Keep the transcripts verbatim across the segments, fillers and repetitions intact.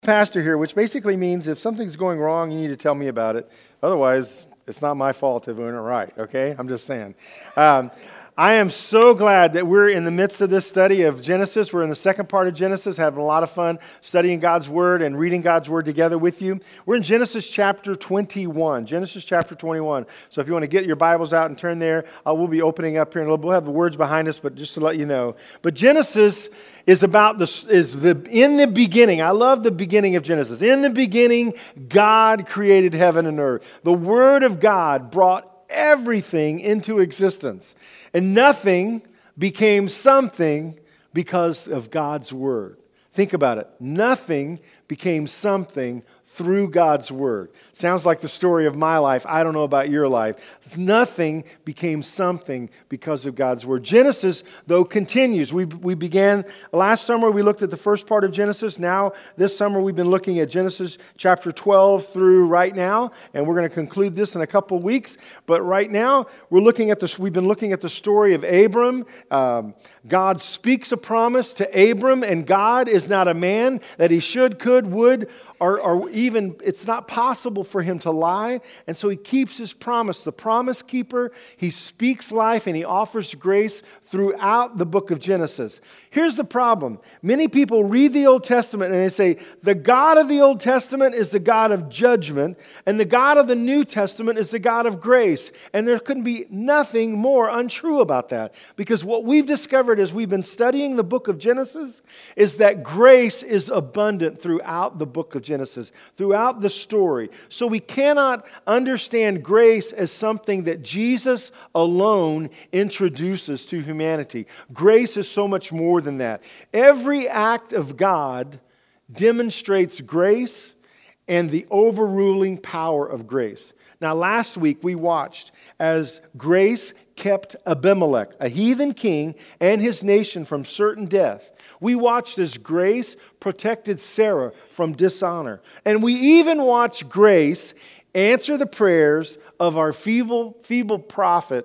Pastor here, which basically means if something's going wrong, you need to tell me about it. Otherwise, it's not my fault if we're not right, okay? I'm just saying. Um, I am so glad that we're in the midst of this study of Genesis. We're in the second part of Genesis, having a lot of fun studying God's Word and reading God's Word together with you. We're in Genesis chapter twenty-one. Genesis chapter twenty-one. So if you want to get your Bibles out and turn there, uh, we'll be opening up here in a little bit. We'll have the words behind us, but just to let you know. But Genesis is about the, is the, in the beginning. I love the beginning of Genesis. In the beginning, God created heaven and earth. The Word of God brought everything into existence. And nothing became something because of God's Word. Think about it. Nothing became something through God's Word. Sounds like the story of my life. I don't know about your life. Nothing became something because of God's Word. Genesis, though, continues. We, we began last summer, we looked at the first part of Genesis. Now, this summer, we've been looking at Genesis chapter twelve through right now, and we're going to conclude this in a couple of weeks. But right now, we're looking at this. We've been looking at the story of Abram. Um, God speaks a promise to Abram, and God is not a man that he should, could, would, or, or even, it's not possible for him to lie. And so he keeps his promise. The promise keeper, he speaks life and he offers grace throughout the book of Genesis. Here's the problem. Many people read the Old Testament and they say, the God of the Old Testament is the God of judgment, and the God of the New Testament is the God of grace. And there couldn't be nothing more untrue about that. Because what we've discovered as we've been studying the book of Genesis is that grace is abundant throughout the book of Genesis, throughout the story. So we cannot understand grace as something that Jesus alone introduces to humanity. Grace is so much more than that. Every act of God demonstrates grace and the overruling power of grace. Now, last week we watched as grace kept Abimelech, a heathen king, and his nation from certain death. We watched as grace protected Sarah from dishonor. And we even watched grace answer the prayers of our feeble, feeble prophet,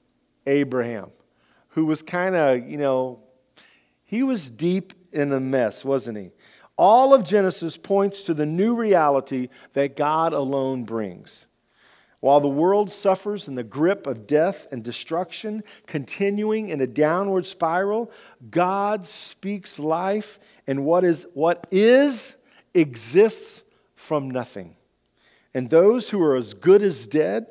Abraham, who was kind of, you know, he was deep in a mess, wasn't he? All of Genesis points to the new reality that God alone brings. While the world suffers in the grip of death and destruction, continuing in a downward spiral, God speaks life, and what is, what is exists from nothing. And those who are as good as dead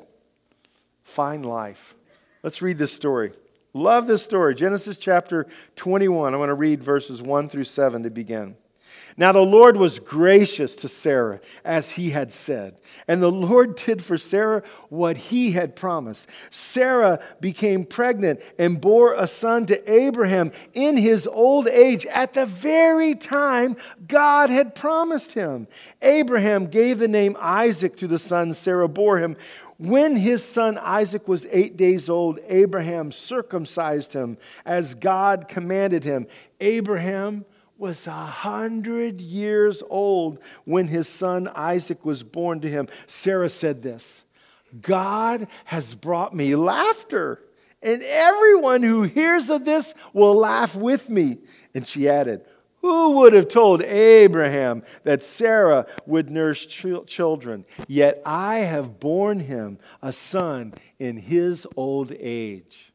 find life. Let's read this story. Love this story. Genesis chapter twenty-one. I want to read verses one through seven to begin. Now the Lord was gracious to Sarah, as he had said. And the Lord did for Sarah what he had promised. Sarah became pregnant and bore a son to Abraham in his old age, at the very time God had promised him. Abraham gave the name Isaac to the son Sarah bore him. When his son Isaac was eight days old, Abraham circumcised him as God commanded him. Abraham was a hundred years old when his son Isaac was born to him. Sarah said this, God has brought me laughter, and everyone who hears of this will laugh with me. And she added, who would have told Abraham that Sarah would nurse ch- children? Yet I have borne him a son in his old age.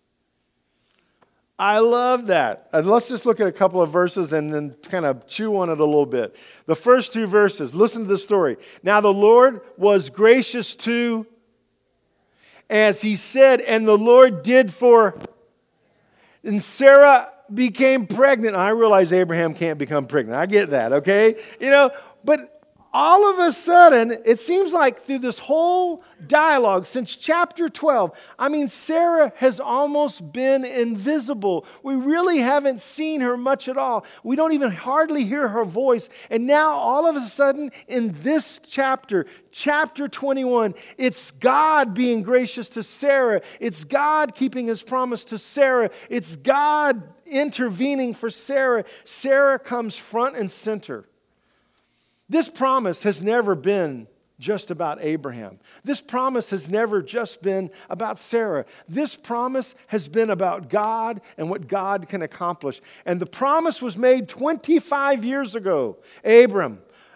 I love that. And let's just look at a couple of verses and then kind of chew on it a little bit. The first two verses, listen to the story. Now the Lord was gracious to, as he said, and the Lord did for, and Sarah became pregnant. I realize Abraham can't become pregnant. I get that, okay? You know, but all of a sudden, it seems like through this whole dialogue since chapter twelve, I mean, Sarah has almost been invisible. We really haven't seen her much at all. We don't even hardly hear her voice. And now, all of a sudden, in this chapter, chapter twenty-one, it's God being gracious to Sarah. It's God keeping his promise to Sarah. It's God intervening for Sarah. Sarah comes front and center. This promise has never been just about Abraham. This promise has never just been about Sarah. This promise has been about God and what God can accomplish. And the promise was made twenty-five years ago. Abram,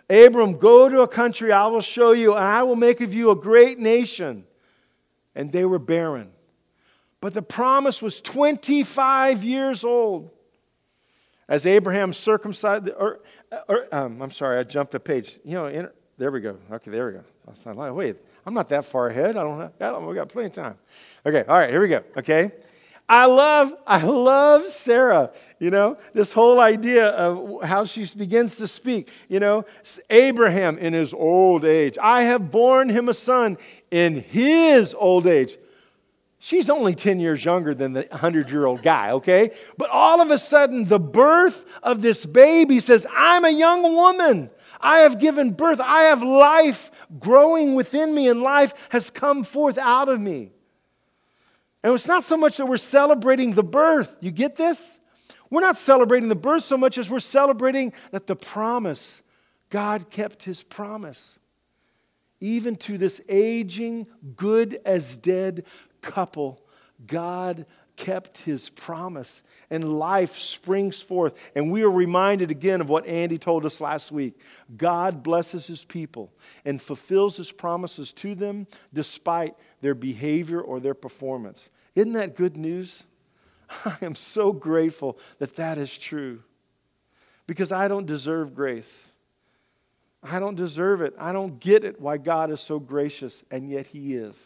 Abram, go to a country I will show you, and I will make of you a great nation. And they were barren. But the promise was twenty-five years old. As Abraham circumcised, or, or um, I'm sorry, I jumped a page. You know, in, there we go. Okay, there we go. I was like, wait, I'm not that far ahead. I don't have, I don't, we got plenty of time. Okay, all right, here we go. Okay. I love, I love Sarah, you know, this whole idea of how she begins to speak, you know, Abraham in his old age. I have borne him a son in his old age. She's only ten years younger than the hundred-year-old guy, okay? But all of a sudden, the birth of this baby says, I'm a young woman. I have given birth. I have life growing within me, and life has come forth out of me. And it's not so much that we're celebrating the birth. You get this? We're not celebrating the birth so much as we're celebrating that the promise, God kept His promise. Even to this aging, good as dead couple, God kept His promise. And life springs forth. And we are reminded again of what Andy told us last week. God blesses His people and fulfills His promises to them despite their behavior or their performance. Isn't that good news? I am so grateful that that is true. Because I don't deserve grace. I don't deserve it. I don't get it why God is so gracious, and yet He is.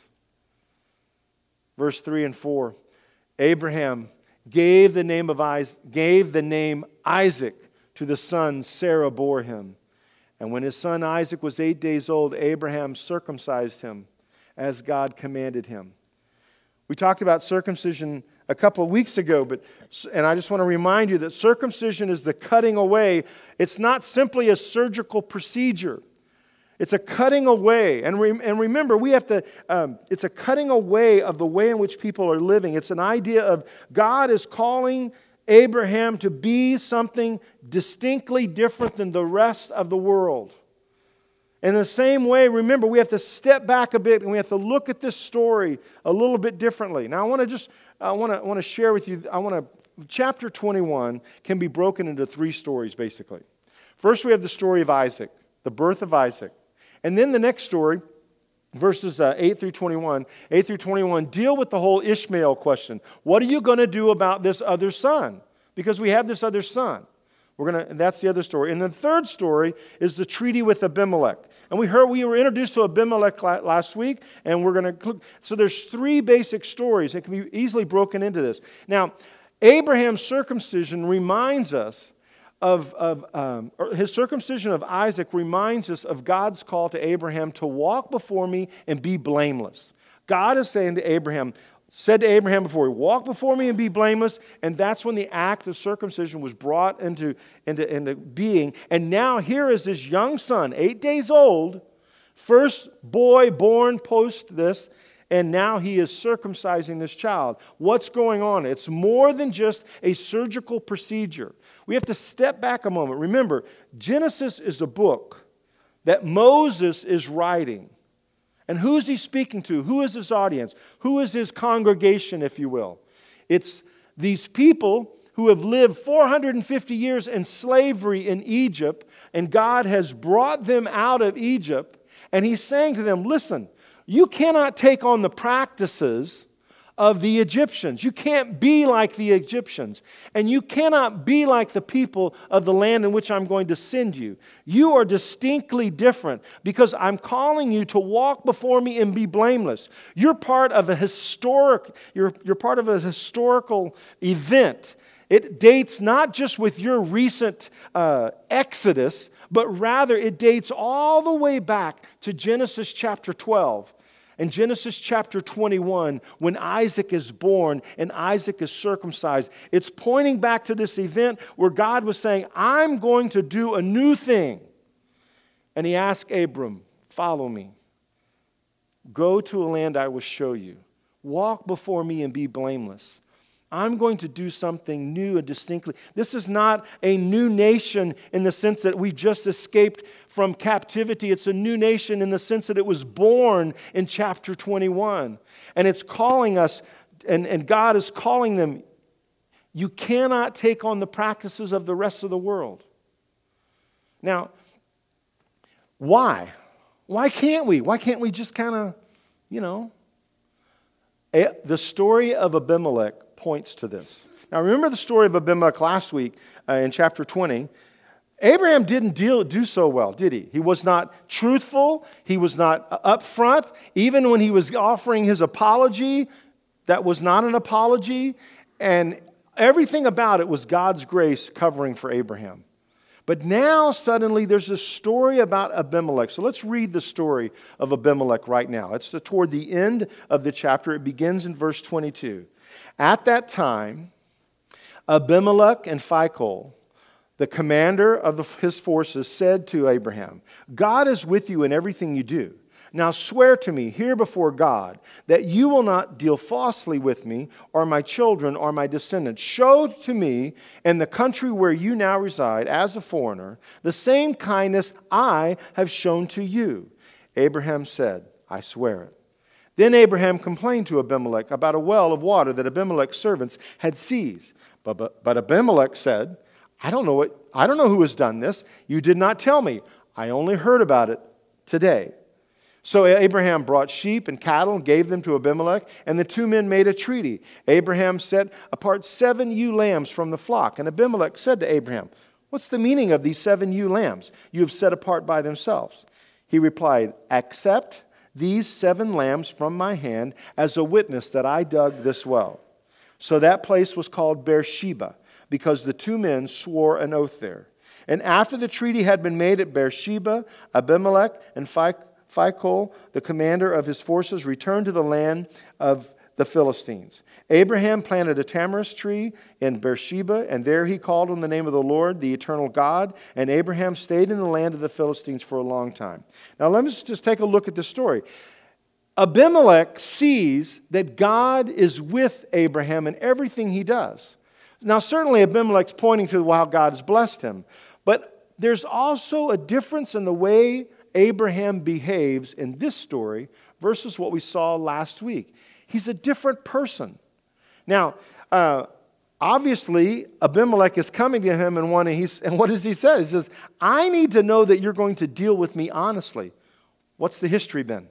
Verse three and four. Abraham gave the name of Isaac, gave the name Isaac to the son Sarah bore him. And when his son Isaac was eight days old, Abraham circumcised him as God commanded him. We talked about circumcision a couple of weeks ago, but and I just want to remind you that circumcision is the cutting away. It's not simply a surgical procedure. It's a cutting away. And, re, and remember, we have to, um, it's a cutting away of the way in which people are living. It's an idea of God is calling Abraham to be something distinctly different than the rest of the world. In the same way, remember, we have to step back a bit and we have to look at this story a little bit differently. Now, I want to just, I want to, I want to share with you, I want to, chapter twenty-one can be broken into three stories, basically. First, we have the story of Isaac, the birth of Isaac. And then the next story, verses uh, eight through twenty-one, eight through twenty-one, deal with the whole Ishmael question. What are you going to do about this other son? Because we have this other son. We're gonna, and that's the other story. And the third story is the treaty with Abimelech. And we heard we were introduced to Abimelech last week, and we're going to. So there's three basic stories that can be easily broken into this. Now, Abraham's circumcision reminds us of, of um, or his circumcision of Isaac reminds us of God's call to Abraham to walk before me and be blameless. God is saying to Abraham, said to Abraham before, walk before me and be blameless, and that's when the act of circumcision was brought into, into, into being. And now here is this young son, eight days old, first boy born post this, and now he is circumcising this child. What's going on? It's more than just a surgical procedure. We have to step back a moment. Remember, Genesis is a book that Moses is writing. And who's he speaking to? Who is his audience? Who is his congregation, if you will? It's these people who have lived four hundred fifty years in slavery in Egypt, and God has brought them out of Egypt, and He's saying to them, listen, you cannot take on the practices of the Egyptians. You can't be like the Egyptians. And you cannot be like the people of the land in which I'm going to send you. You are distinctly different because I'm calling you to walk before me and be blameless. You're part of a historic, you're, you're part of a historical event. It dates not just with your recent uh, exodus, but rather it dates all the way back to Genesis chapter twelve. In Genesis chapter twenty-one, when Isaac is born and Isaac is circumcised, it's pointing back to this event where God was saying, I'm going to do a new thing. And He asked Abram, follow me. Go to a land I will show you. Walk before me and be blameless. I'm going to do something new and distinctly. This is not a new nation in the sense that we just escaped from captivity. It's a new nation in the sense that it was born in chapter twenty-one. And it's calling us, and, and God is calling them, you cannot take on the practices of the rest of the world. Now, Why? Why can't we? Why can't we just kind of, you know? The story of Abimelech points to this. Now, remember the story of Abimelech last week uh, in chapter twenty. Abraham didn't deal, do so well, did he? He was not truthful. He was not upfront. Even when he was offering his apology, that was not an apology. And everything about it was God's grace covering for Abraham. But now, suddenly, there's this story about Abimelech. So let's read the story of Abimelech right now. It's toward the end of the chapter. It begins in verse twenty-two. At that time, Abimelech and Phicol, the commander of the, his forces, said to Abraham, God is with you in everything you do. Now swear to me here before God that you will not deal falsely with me or my children or my descendants. Show to me in the country where you now reside as a foreigner the same kindness I have shown to you. Abraham said, I swear it. Then Abraham complained to Abimelech about a well of water that Abimelech's servants had seized. But, but, but Abimelech said, I don't know what, I don't know who has done this. You did not tell me. I only heard about it today. So Abraham brought sheep and cattle and gave them to Abimelech, and the two men made a treaty. Abraham set apart seven ewe lambs from the flock, and Abimelech said to Abraham, what's the meaning of these seven ewe lambs you have set apart by themselves? He replied, accept these seven lambs from my hand as a witness that I dug this well. So that place was called Beersheba, because the two men swore an oath there. And after the treaty had been made at Beersheba, Abimelech and Phicol, the commander of his forces, returned to the land of the Philistines. Abraham planted a tamarisk tree in Beersheba, and there he called on the name of the Lord, the eternal God. And Abraham stayed in the land of the Philistines for a long time. Now let us just take a look at this story. Abimelech sees that God is with Abraham in everything he does. Now certainly Abimelech's pointing to how God has blessed him. But there's also a difference in the way Abraham behaves in this story versus what we saw last week. He's a different person. Now, uh, obviously, Abimelech is coming to him and wanting, he's, and what does he say? He says, I need to know that you're going to deal with me honestly. What's the history been?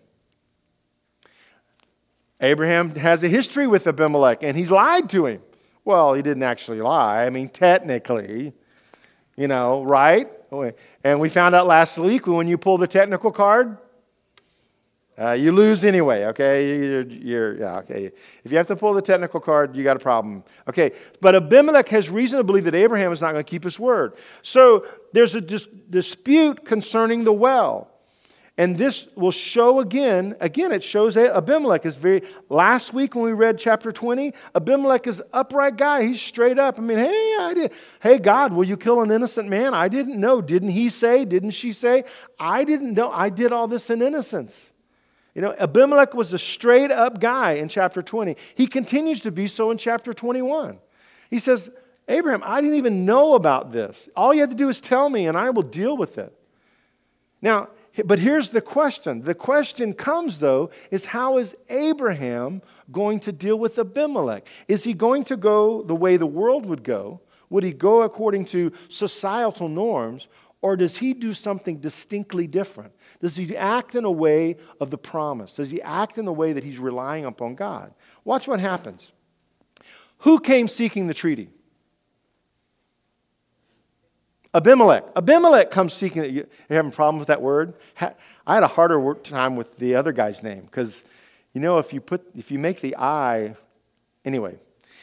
Abraham has a history with Abimelech, and he's lied to him. Well, he didn't actually lie. I mean, technically, you know, right? And we found out last week when you pull the technical card, uh, you lose anyway, okay? You're, you're, yeah, okay. If you have to pull the technical card, you got a problem. Okay, but Abimelech has reason to believe that Abraham is not going to keep his word. So there's a dis- dispute concerning the well. And this will show again, again, it shows Abimelech is very, last week when we read chapter twenty, Abimelech is an upright guy. He's straight up. I mean, hey, I did, hey, God, will you kill an innocent man? I didn't know. Didn't he say? Didn't she say? I didn't know. I did all this in innocence. You know, Abimelech was a straight up guy in chapter twenty. He continues to be so in chapter twenty-one. He says, Abraham, I didn't even know about this. All you have to do is tell me and I will deal with it. Now, but here's the question. The question comes, though, is how is Abraham going to deal with Abimelech? Is he going to go the way the world would go? Would he go according to societal norms? Or does he do something distinctly different? Does he act in a way of the promise? Does he act in a way that he's relying upon God? Watch what happens. Who came seeking the treaty? Abimelech. Abimelech comes seeking it. You having a problem with that word? I had a harder time with the other guy's name because, you know, if you put, if you make the I, anyway.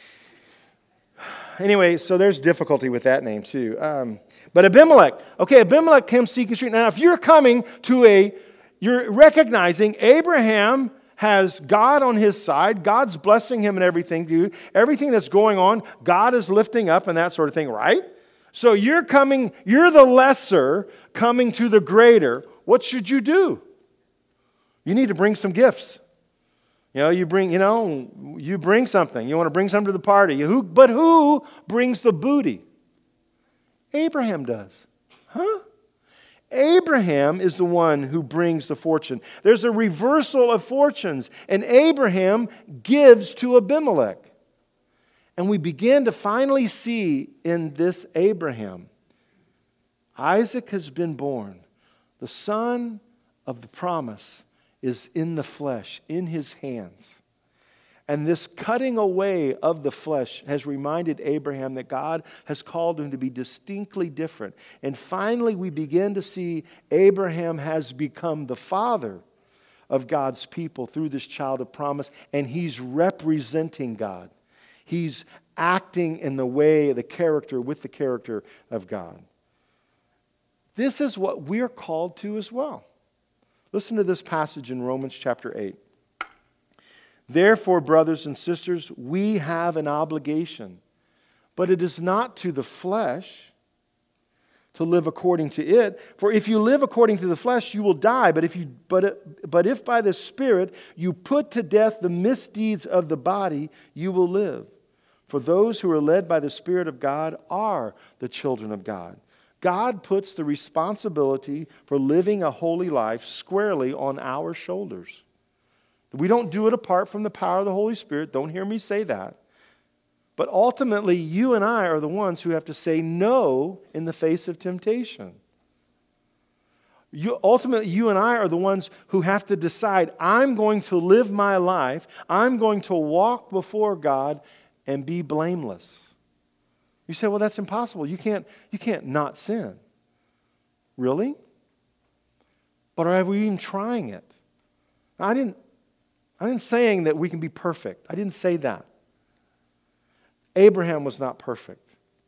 Anyway, so there's difficulty with that name too. Um, but Abimelech, okay, Abimelech comes seeking street. Now, if you're coming to a, you're recognizing Abraham has God on his side. God's blessing him and everything, dude. Everything that's going on, God is lifting up and that sort of thing, right? So you're coming, you're the lesser coming to the greater. What should you do? You need to bring some gifts. You know, you bring, you know, you bring something. You want to bring something to the party. Who, but who brings the booty? Abraham does. Huh? Abraham is the one who brings the fortune. There's a reversal of fortunes, and Abraham gives to Abimelech. And we begin to finally see in this Abraham, Isaac has been born. The son of the promise is in the flesh, in his hands. And this cutting away of the flesh has reminded Abraham that God has called him to be distinctly different. And finally, we begin to see Abraham has become the father of God's people through this child of promise, and he's representing God. He's acting in the way, the character, with the character of God. This is what we're called to as well. Listen to this passage in Romans chapter eight. Therefore, brothers and sisters, we have an obligation, but it is not to the flesh to live according to it. For if you live according to the flesh, you will die. But if you, but, but if by the Spirit you put to death the misdeeds of the body, you will live. For those who are led by the Spirit of God are the children of God. God puts the responsibility for living a holy life squarely on our shoulders. We don't do it apart from the power of the Holy Spirit. Don't hear me say that. But ultimately, you and I are the ones who have to say no in the face of temptation. You, ultimately, you and I are the ones who have to decide, I'm going to live my life, I'm going to walk before God and be blameless. You say, well, that's impossible. You can't, you can't not sin. Really? But are we even trying it? I didn't, I didn't saying that we can be perfect. I didn't say that. Abraham was not perfect.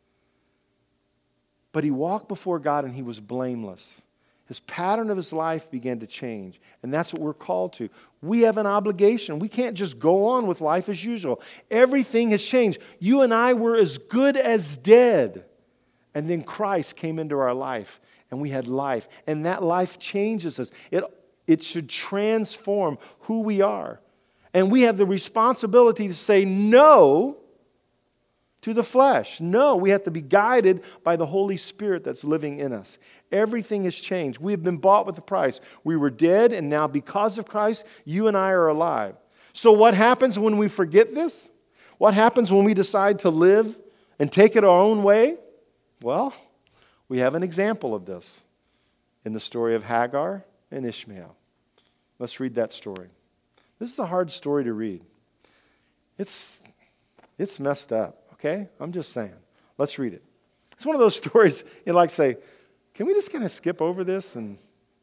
But he walked before God and he was blameless. His pattern of his life began to change. And that's what we're called to. We have an obligation. We can't just go on with life as usual. Everything has changed. You and I were as good as dead. And then Christ came into our life and we had life. And that life changes us. It, it should transform who we are. And we have the responsibility to say no to the flesh. No, we have to be guided by the Holy Spirit that's living in us. Everything has changed. We have been bought with a price. We were dead, and now because of Christ, you and I are alive. So what happens when we forget this? What happens when we decide to live and take it our own way? Well, we have an example of this in the story of Hagar and Ishmael. Let's read that story. This is a hard story to read. It's, it's messed up. Okay? I'm just saying. Let's read it. It's one of those stories you like to say, can we just kind of skip over this and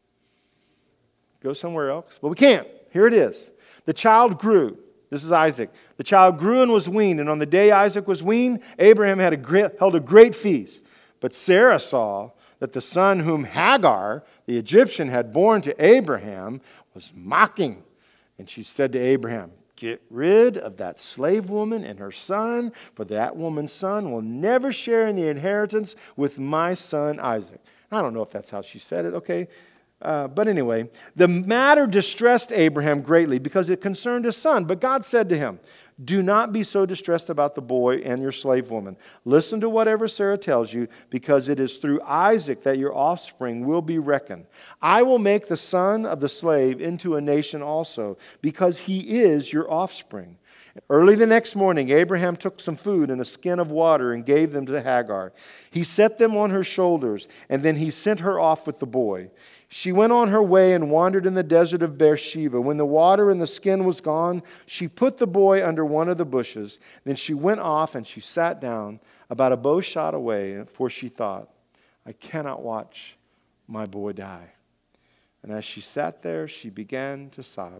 go somewhere else? But we can't. Here it is. The child grew. This is Isaac. The child grew and was weaned, and on the day Isaac was weaned, Abraham had a great, held a great feast. But Sarah saw that the son whom Hagar, the Egyptian, had borne to Abraham was mocking. And she said to Abraham, get rid of that slave woman and her son, for that woman's son will never share in the inheritance with my son Isaac. I don't know if that's how she said it, okay? Uh, but anyway, the matter distressed Abraham greatly because it concerned his son. But God said to him, do not be so distressed about the boy and your slave woman. Listen to whatever Sarah tells you, because it is through Isaac that your offspring will be reckoned. I will make the son of the slave into a nation also, because he is your offspring. Early the next morning, Abraham took some food and a skin of water and gave them to Hagar. He set them on her shoulders, and then he sent her off with the boy. She went on her way and wandered in the desert of Beersheba. When the water in the skin was gone, she put the boy under one of the bushes. Then she went off and she sat down about a bow shot away, for she thought, I cannot watch my boy die. And as she sat there, she began to sob.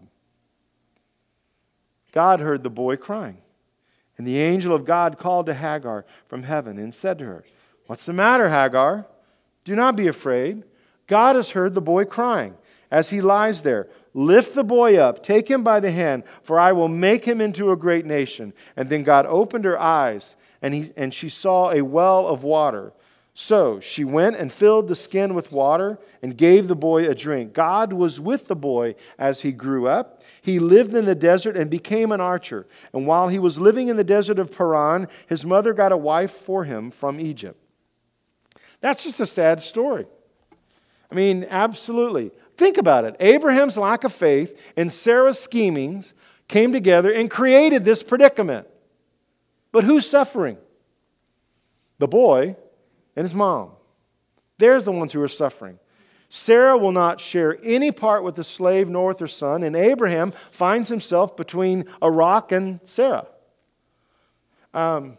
God heard the boy crying. And the angel of God called to Hagar from heaven and said to her, what's the matter, Hagar? Do not be afraid. God has heard the boy crying. As he lies there, lift the boy up, take him by the hand, for I will make him into a great nation. And then God opened her eyes, and, he, and she saw a well of water. So she went and filled the skin with water and gave the boy a drink. God was with the boy as he grew up. He lived in the desert and became an archer. And while he was living in the desert of Paran, his mother got a wife for him from Egypt. That's just a sad story. I mean, absolutely. Think about it. Abraham's lack of faith and Sarah's schemings came together and created this predicament. But who's suffering? The boy and his mom. They're the ones who are suffering. Sarah will not share any part with the slave nor with her son, and Abraham finds himself between a rock and Sarah. Um,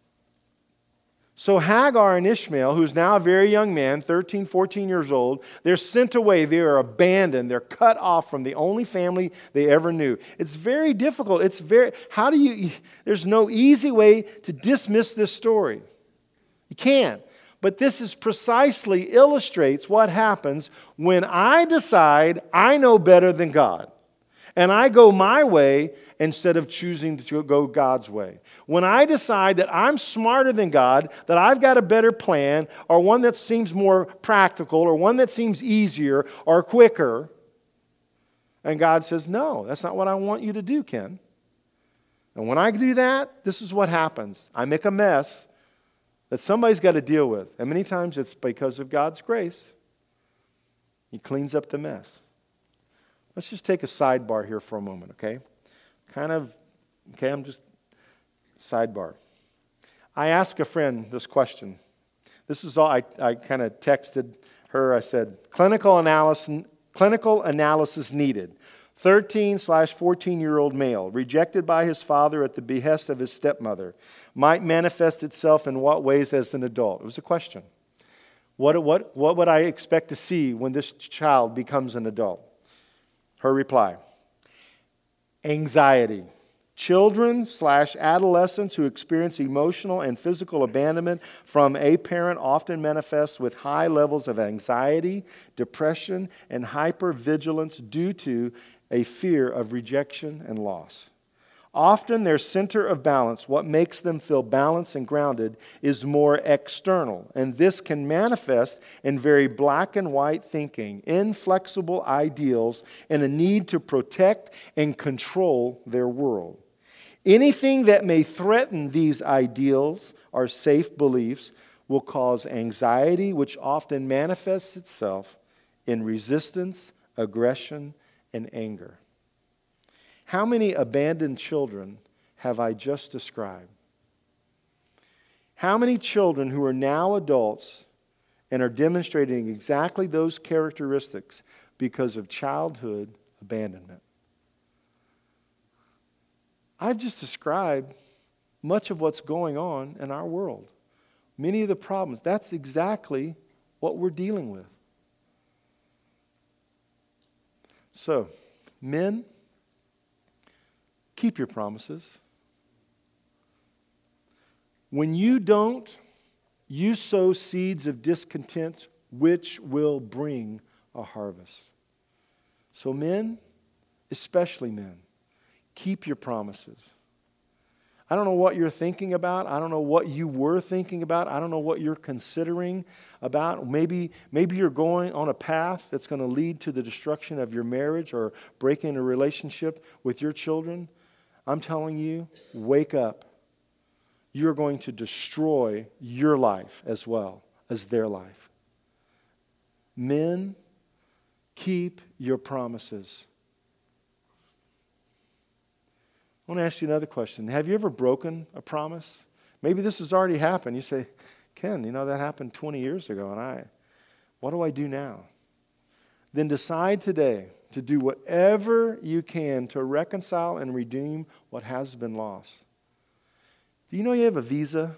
so Hagar and Ishmael, who's now a very young man, thirteen, fourteen years old, they're sent away. They are abandoned. They're cut off from the only family they ever knew. It's very difficult. It's very, how do you, there's no easy way to dismiss this story. You can't. But this is precisely illustrates what happens when I decide I know better than God. And I go my way instead of choosing to go God's way. When I decide that I'm smarter than God, that I've got a better plan, or one that seems more practical, or one that seems easier or quicker, and God says, no, that's not what I want you to do, Ken. And when I do that, this is what happens. I make a mess that somebody's got to deal with. And many times it's because of God's grace. He cleans up the mess. Let's just take a sidebar here for a moment, okay? Kind of, okay, I'm just, sidebar. I asked a friend this question. This is all, I, I kind of texted her. I said, clinical analysis, clinical analysis needed. thirteen slash fourteen-year-old male, rejected by his father at the behest of his stepmother, might manifest itself in what ways as an adult? It was a question. What, what, what would I expect to see when this child becomes an adult? Her reply, anxiety. Children slash adolescents who experience emotional and physical abandonment from a parent often manifest with high levels of anxiety, depression, and hypervigilance due to a fear of rejection and loss. Often their center of balance, what makes them feel balanced and grounded, is more external. And this can manifest in very black and white thinking, inflexible ideals, and a need to protect and control their world. Anything that may threaten these ideals or safe beliefs will cause anxiety, which often manifests itself in resistance, aggression, and anger. How many abandoned children have I just described? How many children who are now adults and are demonstrating exactly those characteristics because of childhood abandonment? I've just described much of what's going on in our world. Many of the problems. That's exactly what we're dealing with. So, men, keep your promises. When you don't, you sow seeds of discontent, which will bring a harvest. So men, especially men, keep your promises. I don't know what you're thinking about. I don't know what you were thinking about. I don't know what you're considering about. Maybe, maybe you're going on a path that's going to lead to the destruction of your marriage or breaking a relationship with your children. I'm telling you, wake up. You're going to destroy your life as well as their life. Men, keep your promises. I want to ask you another question. Have you ever broken a promise? Maybe this has already happened. You say, Ken, you know, that happened twenty years ago, and I, what do I do now? Then decide today to do whatever you can to reconcile and redeem what has been lost. Do you know you have a visa?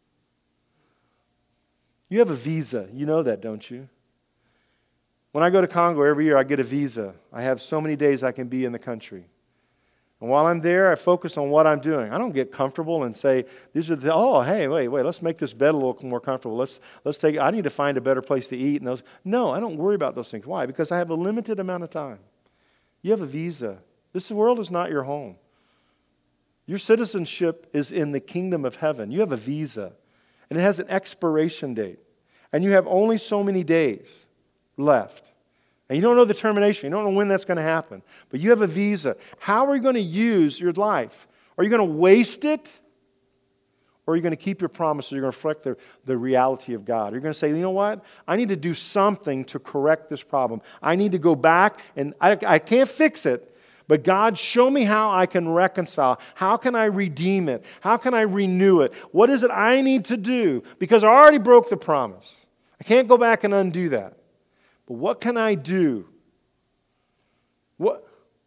You have a visa. You know that, don't you? When I go to Congo every year, I get a visa. I have so many days I can be in the country. And while I'm there, I focus on what I'm doing. I don't get comfortable and say, "These are the oh, hey, wait, wait, let's make this bed a little more comfortable. Let's let's take. I need to find a better place to eat." And those, no, I don't worry about those things. Why? Because I have a limited amount of time. You have a visa. This world is not your home. Your citizenship is in the kingdom of heaven. You have a visa, and it has an expiration date, and you have only so many days left. And you don't know the termination. You don't know when that's going to happen. But you have a visa. How are you going to use your life? Are you going to waste it? Or are you going to keep your promises? You're going to reflect the, the reality of God. You're going to say, you know what? I need to do something to correct this problem. I need to go back, and I, I can't fix it. But God, show me how I can reconcile. How can I redeem it? How can I renew it? What is it I need to do? Because I already broke the promise. I can't go back and undo that. But what can I do? What?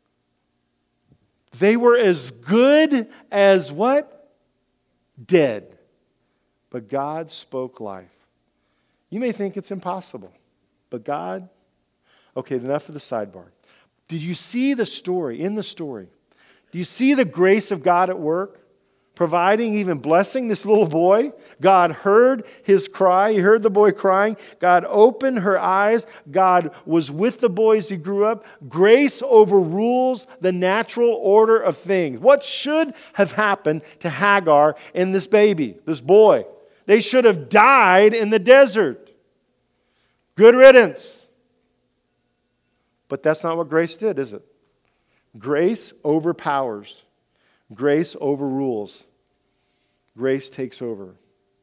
They were as good as what? Dead. But God spoke life. You may think it's impossible. But God, okay, enough of the sidebar. Did you see the story, in the story? Do you see the grace of God at work? Providing, even blessing this little boy. God heard his cry. He heard the boy crying. God opened her eyes. God was with the boy as he grew up. Grace overrules the natural order of things. What should have happened to Hagar and this baby, this boy? They should have died in the desert. Good riddance. But that's not what grace did, is it? Grace overpowers. Grace overrules. Grace takes over.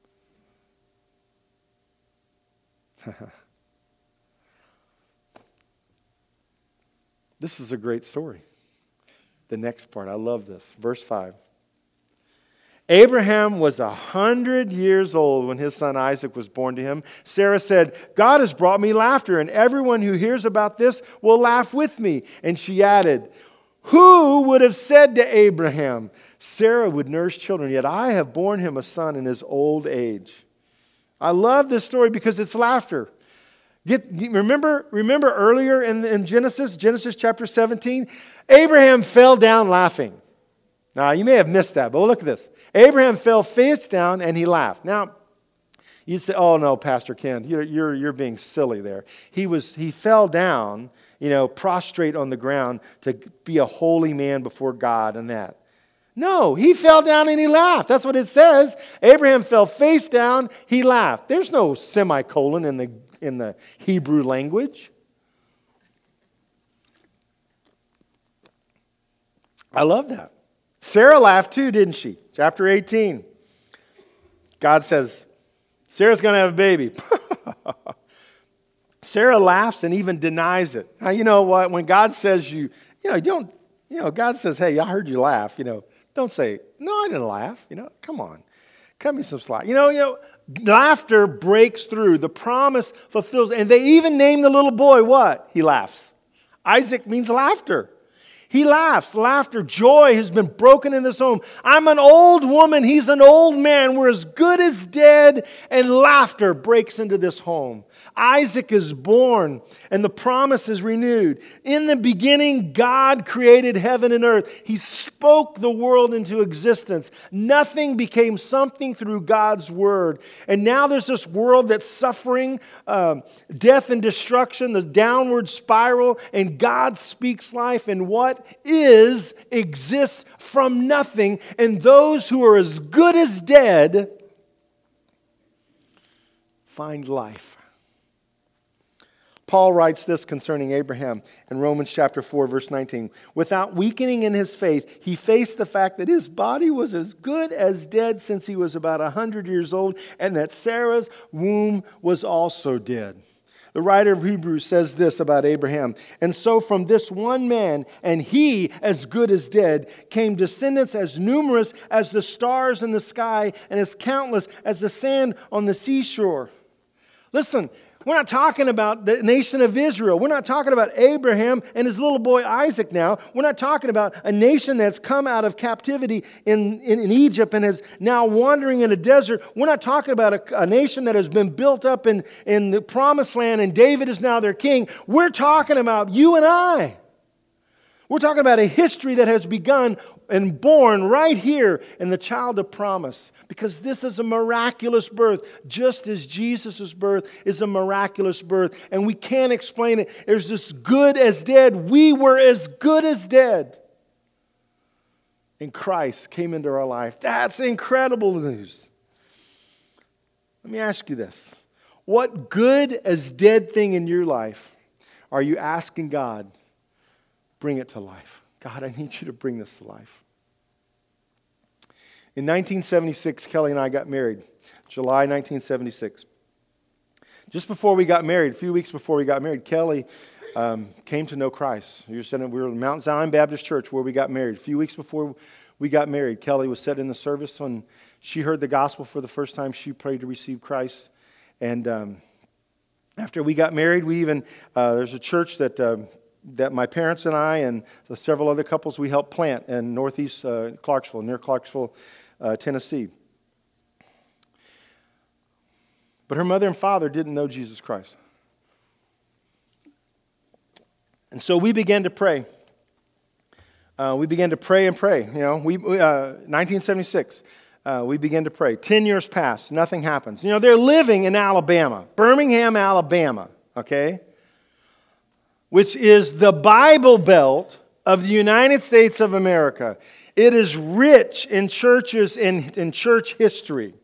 This is a great story. The next part, I love this. Verse five. Abraham was a hundred years old when his son Isaac was born to him. Sarah said, God has brought me laughter, and everyone who hears about this will laugh with me. And she added, who would have said to Abraham, Sarah would nurse children, yet I have borne him a son in his old age. I love this story because it's laughter. Get, remember, remember earlier in, in Genesis, Genesis chapter seventeen, Abraham fell down laughing. Now, you may have missed that, but look at this. Abraham fell face down and he laughed. Now, you say, oh no, Pastor Ken, you're, you're, you're being silly there. He was he fell down, you know, prostrate on the ground to be a holy man before God and that. No, he fell down and he laughed. That's what it says. Abraham fell face down, he laughed. There's no semicolon in the, in the Hebrew language. I love that. Sarah laughed too, didn't she? Chapter eighteen. God says, Sarah's going to have a baby. Sarah laughs and even denies it. Now, you know what? When God says you, you know, you don't, you know, God says, hey, I heard you laugh. You know, don't say, no, I didn't laugh. You know, come on. Cut me some slack. You know, you know, laughter breaks through. The promise fulfills. And they even name the little boy what? He laughs. Isaac means laughter. He laughs. Laughter, joy has been broken in this home. I'm an old woman. He's an old man. We're as good as dead. And laughter breaks into this home. Isaac is born and the promise is renewed. In the beginning, God created heaven and earth. He spoke the world into existence. Nothing became something through God's word. And now there's this world that's suffering um, death and destruction, the downward spiral, and God speaks life. And what is exists from nothing. And those who are as good as dead find life. Paul writes this concerning Abraham in Romans chapter four, verse nineteen. Without weakening in his faith, he faced the fact that his body was as good as dead since he was about one hundred years old, and that Sarah's womb was also dead. The writer of Hebrews says this about Abraham. And so from this one man, and he as good as dead, came descendants as numerous as the stars in the sky and as countless as the sand on the seashore. Listen, we're not talking about the nation of Israel. We're not talking about Abraham and his little boy Isaac now. We're not talking about a nation that's come out of captivity in, in, in Egypt and is now wandering in a desert. We're not talking about a, a nation that has been built up in, in the promised land and David is now their king. We're talking about you and I. We're talking about a history that has begun and born right here in the child of promise. Because this is a miraculous birth, just as Jesus' birth is a miraculous birth. And we can't explain it. There's this good as dead. We were as good as dead. And Christ came into our life. That's incredible news. Let me ask you this. What good as dead thing in your life are you asking God? Bring it to life. God, I need you to bring this to life. In nineteen seventy-six, Kelly and I got married. July nineteen seventy-six. Just before we got married, a few weeks before we got married, Kelly um, came to know Christ. We were, sitting, we were in Mount Zion Baptist Church where we got married. A few weeks before we got married, Kelly was sitting in the service when she heard the gospel for the first time. She prayed to receive Christ. And um, After we got married, we even, uh, there's a church that uh, that my parents and I and several other couples, we helped plant in northeast uh, Clarksville, near Clarksville, uh, Tennessee. But her mother and father didn't know Jesus Christ. And so we began to pray. Uh, we began to pray and pray. You know, we, we uh, nineteen seventy-six, uh, we began to pray. Ten years passed, nothing happens. You know, they're living in Alabama, Birmingham, Alabama, okay, which is the Bible Belt of the United States of America. It is rich in churches and in church history.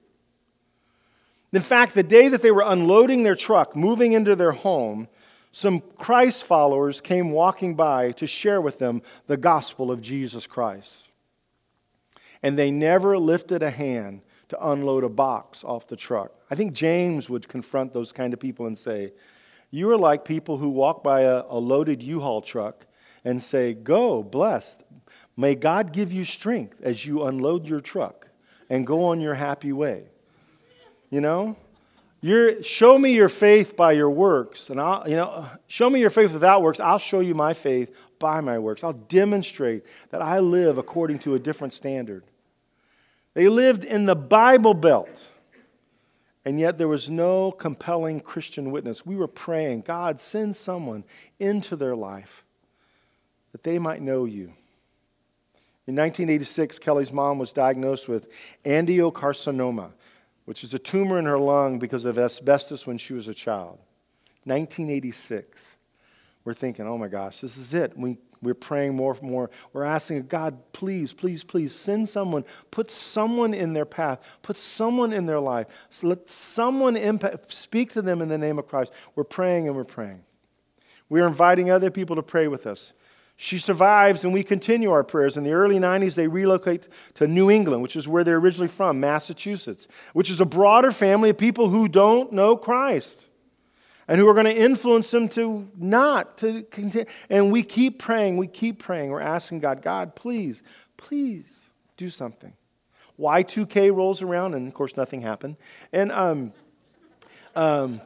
In fact, the day that they were unloading their truck, moving into their home, some Christ followers came walking by to share with them the gospel of Jesus Christ. And they never lifted a hand to unload a box off the truck. I think James would confront those kind of people and say, you are like people who walk by a, a loaded U-Haul truck and say, go, blessed. May God give you strength as you unload your truck and go on your happy way. You know? You're, show me your faith by your works, and I'll, you know, show me your faith without works. I'll show you my faith by my works. I'll demonstrate that I live according to a different standard. They lived in the Bible Belt, and yet there was no compelling Christian witness. We were praying, God, send someone into their life that they might know you. In nineteen eighty-six, Kelly's mom was diagnosed with angiocarcinoma, which is a tumor in her lung because of asbestos when she was a child. nineteen eighty-six. We're thinking, oh my gosh, this is it. We, we're praying more and more. We're asking God, please, please, please send someone. Put someone in their path. Put someone in their life. So let someone impact, speak to them in the name of Christ. We're praying and we're praying. We're inviting other people to pray with us. She survives, and we continue our prayers. In the early nineties, they relocate to New England, which is where they're originally from, Massachusetts, which is a broader family of people who don't know Christ and who are going to influence them to not to continue. And we keep praying, we keep praying. We're asking God, God, please, please do something. Y two K rolls around, and of course, nothing happened. And um, um,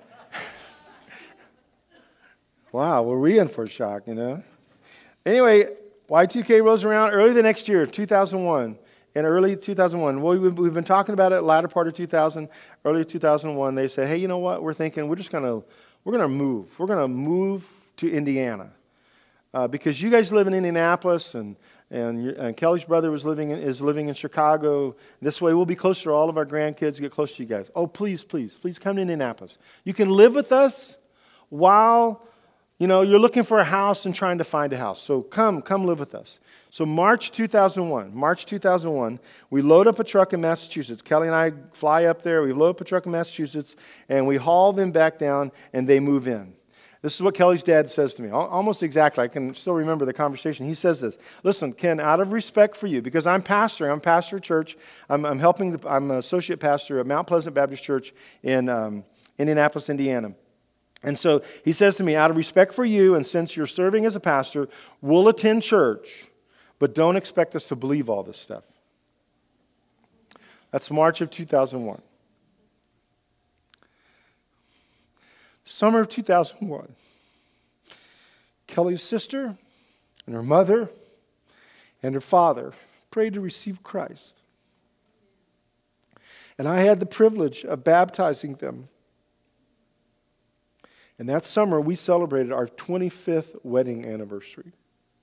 wow, were we in for a shock, you know? Anyway, Y two K rolls around early the next year, two thousand one. In early two thousand one, well, we've been talking about it latter part of two thousand, early two thousand one. They said, hey, you know what? We're thinking we're just going to, we're going to move. We're going to move to Indiana. Uh, because you guys live in Indianapolis, and, and, and Kelly's brother was living in, is living in Chicago. This way we'll be closer to all of our grandkids, get close to you guys. Oh, please, please, please come to Indianapolis. You can live with us while... You know, you're looking for a house and trying to find a house. So come, come live with us. So March two thousand one, March two thousand one, we load up a truck in Massachusetts. Kelly and I fly up there. We load up a truck in Massachusetts, and we haul them back down, and they move in. This is what Kelly's dad says to me, almost exactly. I can still remember the conversation. He says this, listen, Ken, out of respect for you, because I'm pastoring, I'm pastor of church. I'm, I'm helping, I'm an associate pastor at Mount Pleasant Baptist Church in um, Indianapolis, Indiana. And so he says to me, out of respect for you, and since you're serving as a pastor, we'll attend church, but don't expect us to believe all this stuff. That's March of two thousand one. Summer of two thousand one. Kelly's sister and her mother and her father prayed to receive Christ. And I had the privilege of baptizing them. And that summer, we celebrated our twenty-fifth wedding anniversary.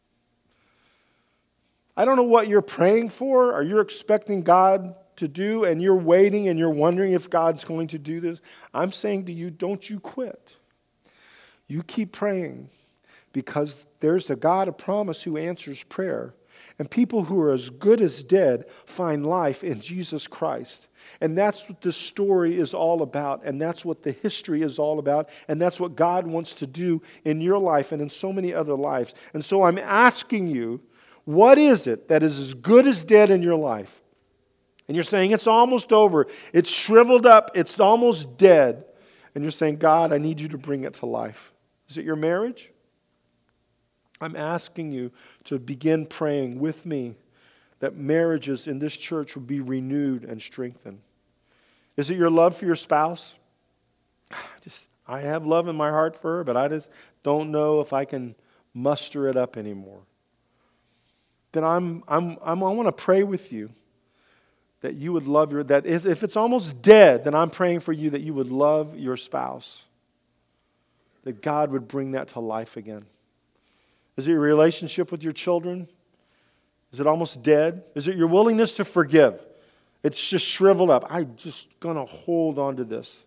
I don't know what you're praying for or you're expecting God to do, and you're waiting and you're wondering if God's going to do this. I'm saying to you, don't you quit. You keep praying, because there's a God of promise who answers prayer. And people who are as good as dead find life in Jesus Christ. And that's what this story is all about. And that's what the history is all about. And that's what God wants to do in your life and in so many other lives. And so I'm asking you, what is it that is as good as dead in your life? And you're saying, it's almost over. It's shriveled up. It's almost dead. And you're saying, God, I need you to bring it to life. Is it your marriage? I'm asking you to begin praying with me that marriages in this church will be renewed and strengthened. Is it your love for your spouse? Just, I have love in my heart for her, but I just don't know if I can muster it up anymore. Then I'm, I'm, I'm, I want to pray with you that you would love your, that is, if it's almost dead, then I'm praying for you that you would love your spouse. That God would bring that to life again. Is it your relationship with your children? Is it almost dead? Is it your willingness to forgive? It's just shriveled up. I'm just going to hold on to this.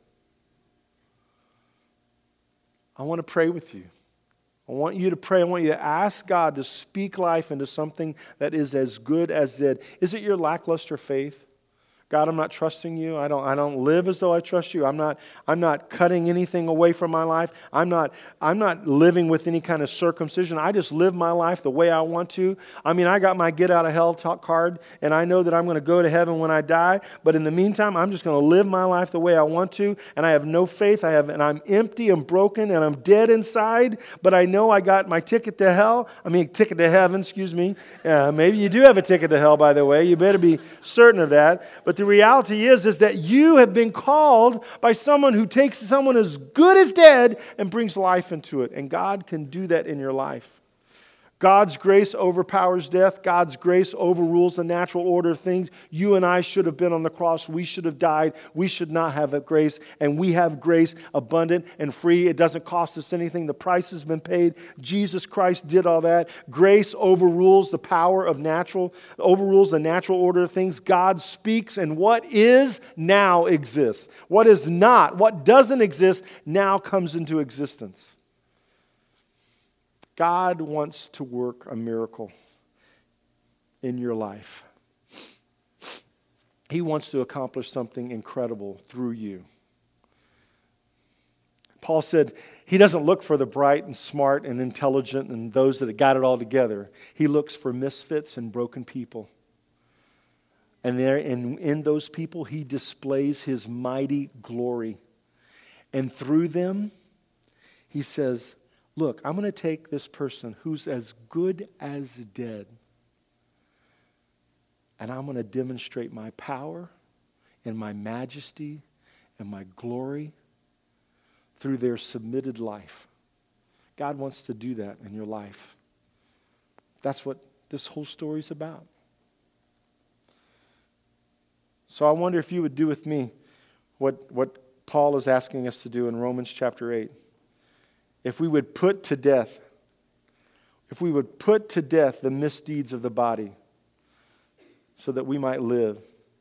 I want to pray with you. I want you to pray. I want you to ask God to speak life into something that is as good as dead. Is it your lackluster faith? God, I'm not trusting you. I don't, I don't live as though I trust you. I'm not, I'm not cutting anything away from my life. I'm not, I'm not living with any kind of circumcision. I just live my life the way I want to. I mean, I got my get out of hell talk card, and I know that I'm going to go to heaven when I die. But in the meantime, I'm just going to live my life the way I want to, and I have no faith. I have, and I'm empty and broken, and I'm dead inside. But I know I got my ticket to hell. I mean, ticket to heaven. Excuse me. Yeah, maybe you do have a ticket to hell, by the way. You better be certain of that. But the reality is, is that you have been called by someone who takes someone as good as dead and brings life into it. And God can do that in your life. God's grace overpowers death. God's grace overrules the natural order of things. You and I should have been on the cross. We should have died. We should not have that grace. And we have grace abundant and free. It doesn't cost us anything. The price has been paid. Jesus Christ did all that. Grace overrules the power of natural, overrules the natural order of things. God speaks, and what is now exists. What is not, what doesn't exist, now comes into existence. God wants to work a miracle in your life. He wants to accomplish something incredible through you. Paul said he doesn't look for the bright and smart and intelligent and those that have got it all together. He looks for misfits and broken people. And there, in, in those people, he displays his mighty glory. And through them, he says, look, I'm going to take this person who's as good as dead, and I'm going to demonstrate my power and my majesty and my glory through their submitted life. God wants to do that in your life. That's what this whole story is about. So I wonder if you would do with me what, what Paul is asking us to do in Romans chapter eight. If we would put to death, if we would put to death the misdeeds of the body so that we might live.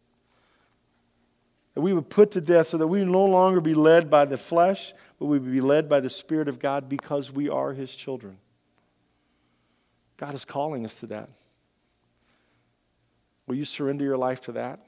That we would put to death so that we no longer be led by the flesh, but we would be led by the Spirit of God because we are His children. God is calling us to that. Will you surrender your life to that?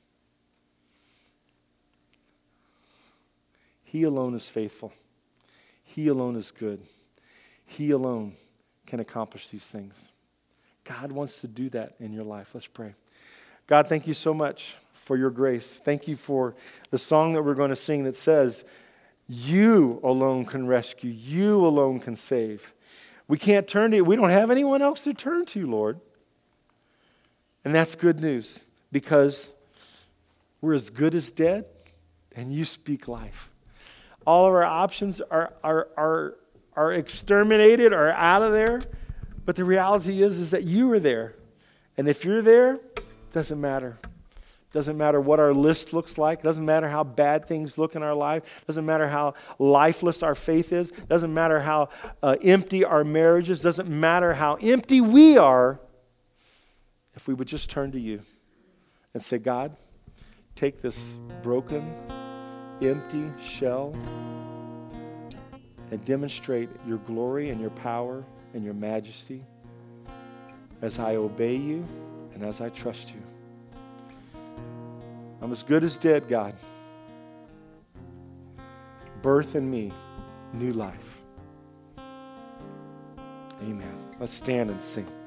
He alone is faithful. He alone is good. He alone can accomplish these things. God wants to do that in your life. Let's pray. God, thank you so much for your grace. Thank you for the song that we're going to sing that says, you alone can rescue. You alone can save. We can't turn to you. We don't have anyone else to turn to, Lord. And that's good news because we're as good as dead and you speak life. All of our options are, are, are, are exterminated or out of there. But the reality is, is that you are there. And if you're there, it doesn't matter. It doesn't matter what our list looks like. It doesn't matter how bad things look in our life. It doesn't matter how lifeless our faith is. It doesn't matter how uh, empty our marriage is. It doesn't matter how empty we are. If we would just turn to you and say, God, take this broken, empty shell and demonstrate your glory and your power and your majesty as I obey you and as I trust you. I'm as good as dead, God. Birth in me new life. Amen. Let's stand and sing.